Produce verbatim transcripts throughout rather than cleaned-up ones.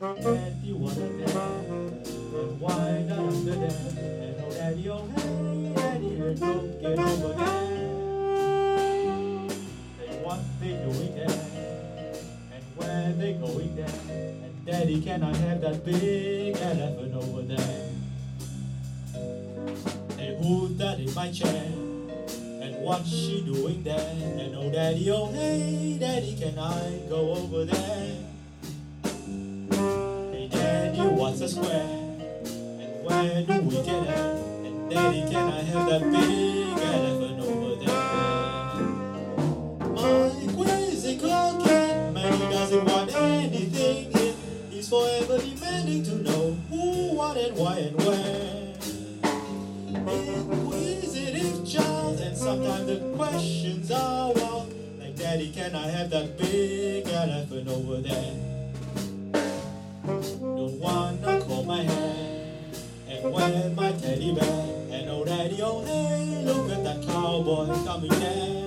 Daddy wasn't there, and why not under there? And oh daddy, oh hey, daddy, hey, don't get over there. Hey, what they doing there? And where they going there? And daddy, can I have that big elephant over there? Hey, who's that in my chair? And what's she doing there? And oh daddy, oh hey, daddy, can I go over there? Hey daddy, what's a square? And where do we get it? And daddy, can I have that big elephant over there? My quizzical cat, man, he doesn't want anything in. He's forever demanding to know who, what, and why, and where. Inquisitive child, and sometimes the questions are wild. Like, daddy, can I have that big elephant over there? Don't wanna comb my hair and wear my teddy bear. And oh daddy, oh hey, look at that cowboy coming there.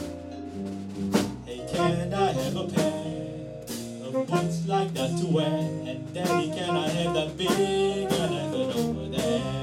Hey, can I have a pair of boots like that to wear? And daddy, can I have that big elephant over there?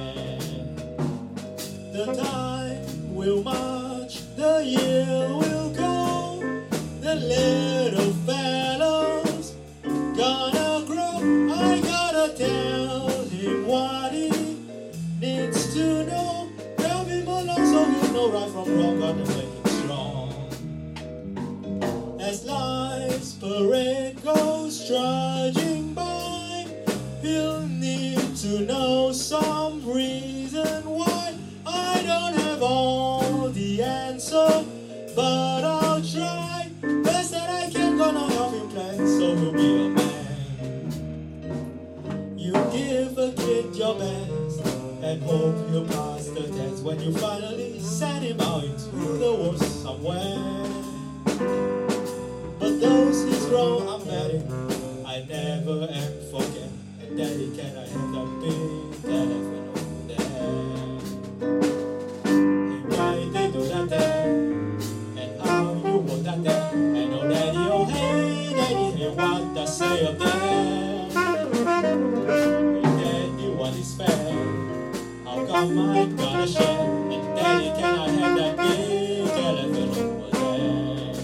The time will march, the year will go, the little fellow's gonna grow. I gotta tell him what he needs to know. Tell him along so he'll know right from wrong, gotta make him strong. As life's parade goes trudging by, he'll need to know some reason why. I don't have all the answer, but I'll try. Best that I can, gonna help him plan so he'll be a man. You give a kid your best and hope he'll pass the test when you finally send him out into the woods somewhere. But those he's grown, I'm betting I never am forget. And daddy, can I have that big elephant over there? And how you want that there? And oh daddy, oh hey, daddy, hey, what does say up there? Hey daddy, what is fair? How come I gotta share? And daddy, can I have that big elephant over there?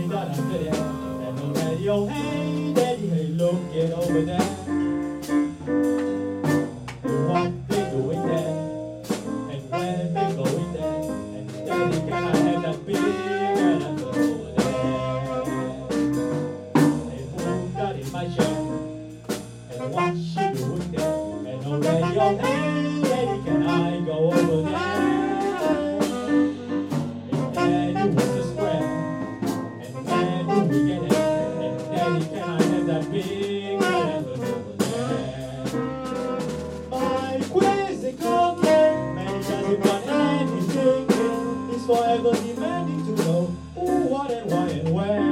that I'm video. And no radio, hey, daddy, hey, look it over there. And what they doing there? And when they going there? And daddy, can I have that big elephant over there? And who got in my chair? And what she doing there? And no radio, hey, daddy, can I go over there? And daddy wants a square. And when do we get it? And daddy, can I have that big elephant over there? My quizzical cat man doesn't want anything. He's forever demanding to know who, what, and why, and where.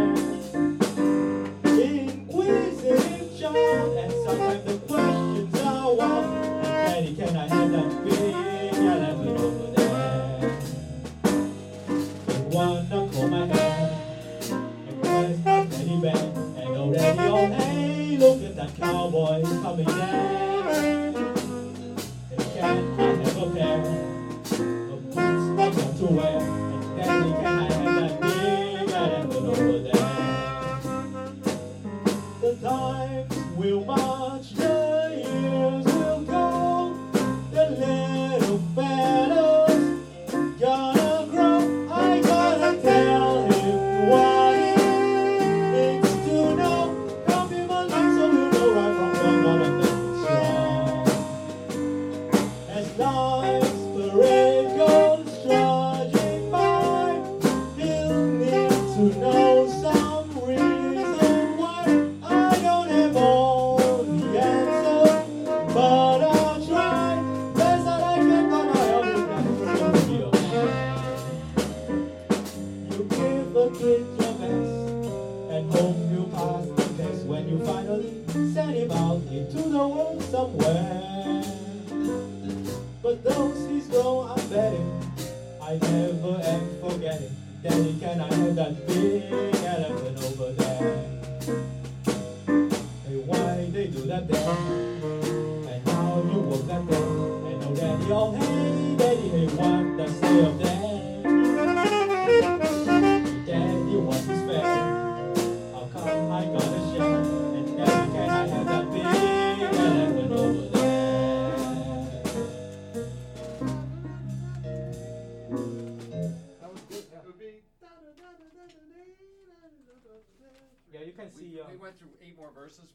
Inquisitive child, and sometimes the questions are wild. And daddy, can I have that big elephant over there? They wanna comb my hair, and where's my teddy bear? And already, oh hey, look at that cowboy coming there. And can I have a pair of boots I got to wear? And daddy, can I have that big elephant over there? The times will march, the years will go. The little fellas gonna grow. I gotta tell him what he needs to know. Help him along so he'll know right from wrong, gonna make it strong. As life's parade goes trudging by, he'll need to know some reason why. I don't have all the answers, but I'll try. Best that I can, gonna help him that to be okay. You give a kid your best and hope you pass the test when you finally send him out into the world somewhere. But those he's go, I'm betting I never am forgetting. Daddy, can I have that big elephant over there? Hey, why they do that there? And how you work that there? And oh daddy, oh hey, daddy, hey, what does say up there? Daddy, what is fair? How come I gotta share? And daddy, can I have that big elephant over there? Yeah, you can see. Um, We went through eight more verses.